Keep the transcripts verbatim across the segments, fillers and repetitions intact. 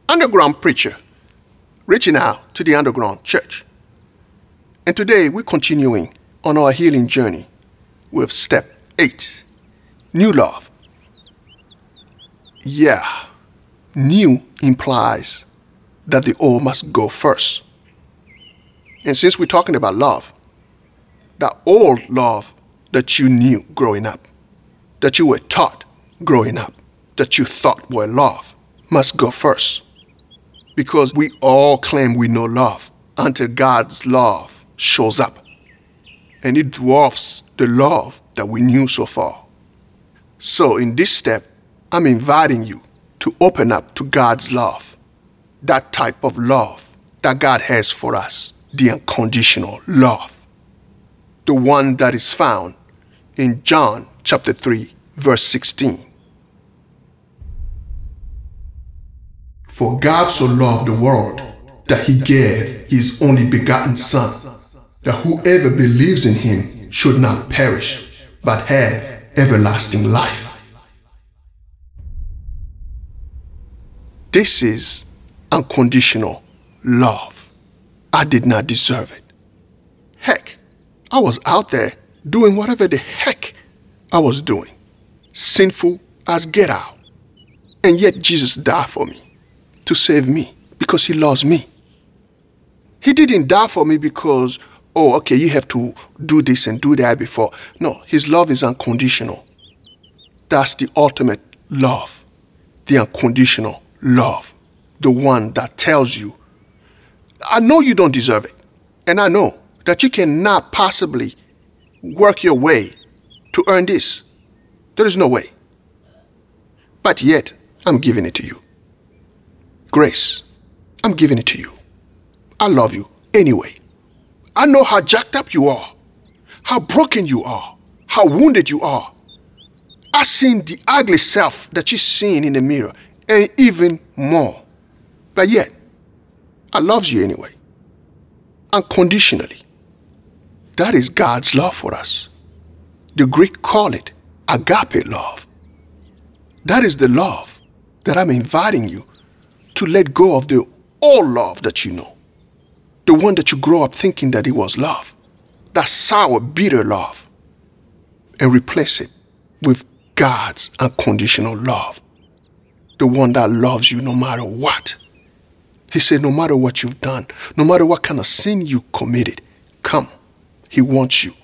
underground preacher, reaching out to the underground church. And today we're continuing on our healing journey with step eight, new love. Yeah, new implies that the old must go first. And since we're talking about love, that old love that you knew growing up, that you were taught growing up, that you thought were love, must go first. Because we all claim we know love until God's love shows up. And it dwarfs the love that we knew so far. So in this step, I'm inviting you to open up to God's love. That type of love that God has for us. The unconditional love. The one that is found in John chapter three, verse sixteen. For God so loved the world that he gave his only begotten Son, that whoever believes in him should not perish, but have everlasting life. This is unconditional love. I did not deserve it. Heck, I was out there doing whatever the heck I was doing. Sinful as get out. And yet Jesus died for me, to save me, because he loves me. He didn't die for me because, oh, okay, you have to do this and do that before. No, his love is unconditional. That's the ultimate love. The unconditional love. The one that tells you, I know you don't deserve it. And I know that you cannot possibly work your way to earn this. There is no way. But yet, I'm giving it to you. Grace, I'm giving it to you. I love you anyway. I know how jacked up you are, how broken you are, how wounded you are. I've seen the ugly self that you've seen in the mirror, and even more. But yet, I love you anyway. Unconditionally. That is God's love for us. The Greek call it agape love. That is the love that I'm inviting you to let go of the old love that you know. The one that you grow up thinking that it was love. That sour, bitter love. And replace it with God's unconditional love. The one that loves you no matter what. He said, no matter what you've done, no matter what kind of sin you committed, come. He wants you.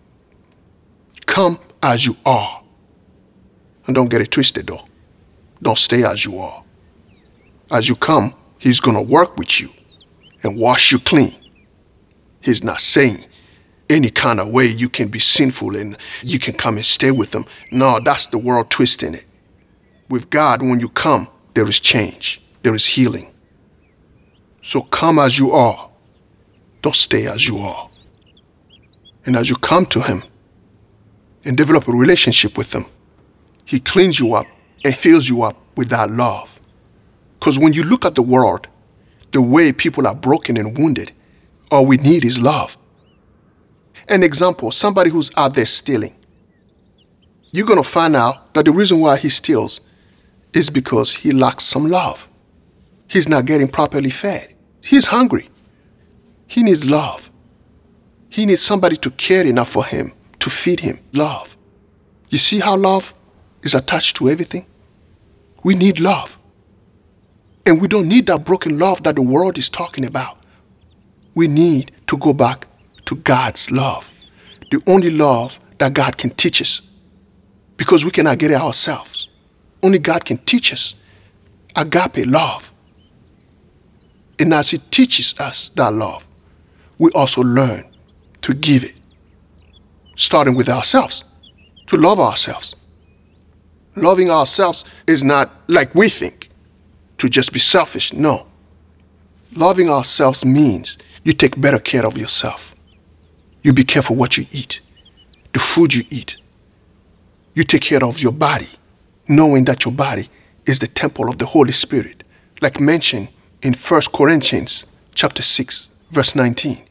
Come as you are. And don't get it twisted though. Don't stay as you are. As you come, he's going to work with you and wash you clean. He's not saying any kind of way you can be sinful and you can come and stay with him. No, that's the world twisting it. With God, when you come, there is change. There is healing. So come as you are. Don't stay as you are. And as you come to him and develop a relationship with him, he cleans you up and fills you up with that love. Because when you look at the world, the way people are broken and wounded, all we need is love. An example, somebody who's out there stealing. You're going to find out that the reason why he steals is because he lacks some love. He's not getting properly fed. He's hungry. He needs love. He needs somebody to care enough for him to feed him. Love. You see how love is attached to everything? We need love. And we don't need that broken love that the world is talking about. We need to go back to God's love. The only love that God can teach us. Because we cannot get it ourselves. Only God can teach us agape love. And as he teaches us that love, we also learn to give it. Starting with ourselves, to love ourselves. Loving ourselves is not like we think, to just be selfish. No. Loving ourselves means you take better care of yourself. You be careful what you eat, the food you eat. You take care of your body, knowing that your body is the temple of the Holy Spirit, like mentioned in First Corinthians chapter six, verse nineteen.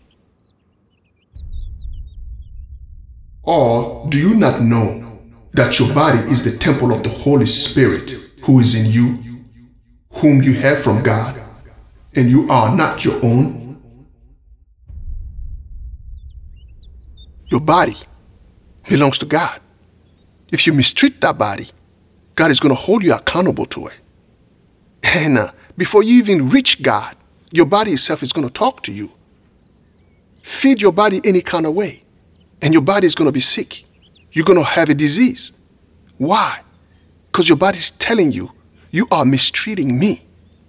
Or do you not know that your body is the temple of the Holy Spirit who is in you, whom you have from God, and you are not your own? Your body belongs to God. If you mistreat that body, God is going to hold you accountable to it. And uh, before you even reach God, your body itself is going to talk to you. Feed your body any kind of way, and your body is going to be sick. You're going to have a disease. Why? Because your body is telling you, you are mistreating me.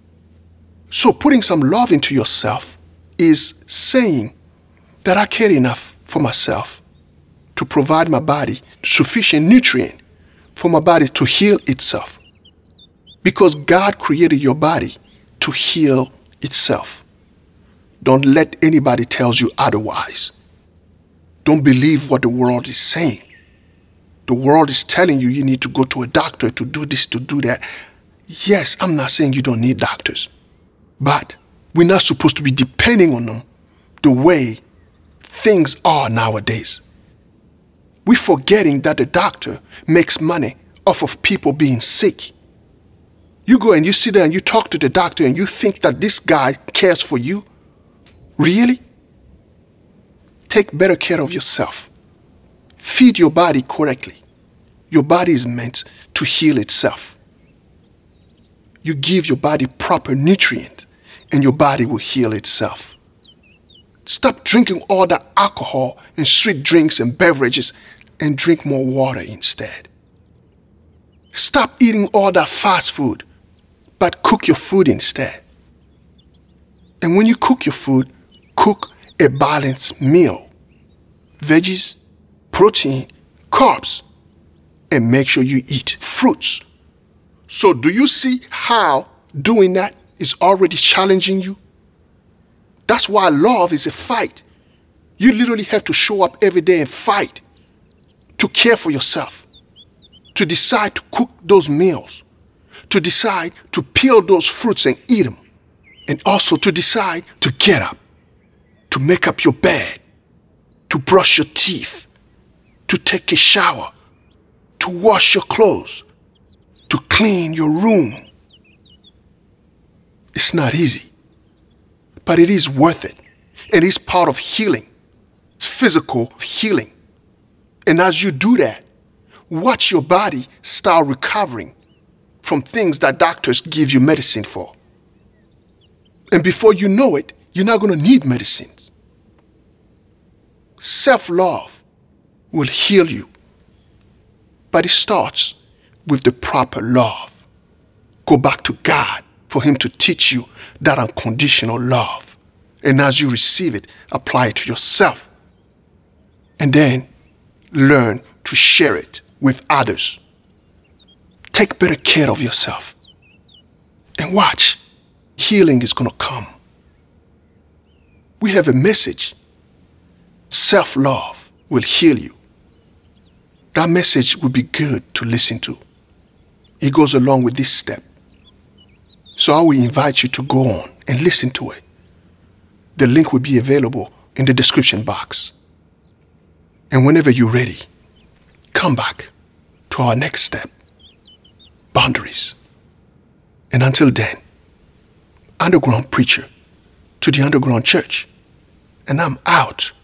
So putting some love into yourself is saying that I care enough for myself to provide my body sufficient nutrient for my body to heal itself. Because God created your body to heal itself. Don't let anybody tell you otherwise. Don't believe what the world is saying. The world is telling you you need to go to a doctor to do this, to do that. Yes, I'm not saying you don't need doctors. But we're not supposed to be depending on them the way things are nowadays. We're forgetting that the doctor makes money off of people being sick. You go and you sit there and you talk to the doctor and you think that this guy cares for you? Really? Take better care of yourself. Feed your body correctly. Your body is meant to heal itself. You give your body proper nutrient and your body will heal itself. Stop drinking all the alcohol and sweet drinks and beverages and drink more water instead. Stop eating all that fast food, but cook your food instead. And when you cook your food, cook a balanced meal. Veggies, protein, carbs, and make sure you eat fruits. So do you see how doing that is already challenging you? That's why love is a fight. You literally have to show up every day and fight to care for yourself, to decide to cook those meals, to decide to peel those fruits and eat them, and also to decide to get up, to make up your bed, to brush your teeth, to take a shower, to wash your clothes, to clean your room. It's not easy, but it is worth it. It is part of healing. It's physical healing. And as you do that, watch your body start recovering from things that doctors give you medicine for. And before you know it, you're not going to need medicines. Self-love will heal you. But it starts with the proper love. Go back to God for Him to teach you that unconditional love. And as you receive it, apply it to yourself. And then learn to share it with others. Take better care of yourself. And watch, healing is going to come. We have a message. Self-love will heal you. That message will be good to listen to. It goes along with this step. So I will invite you to go on and listen to it. The link will be available in the description box. And whenever you're ready, come back to our next step, boundaries. And until then, underground preacher to the underground church. And I'm out.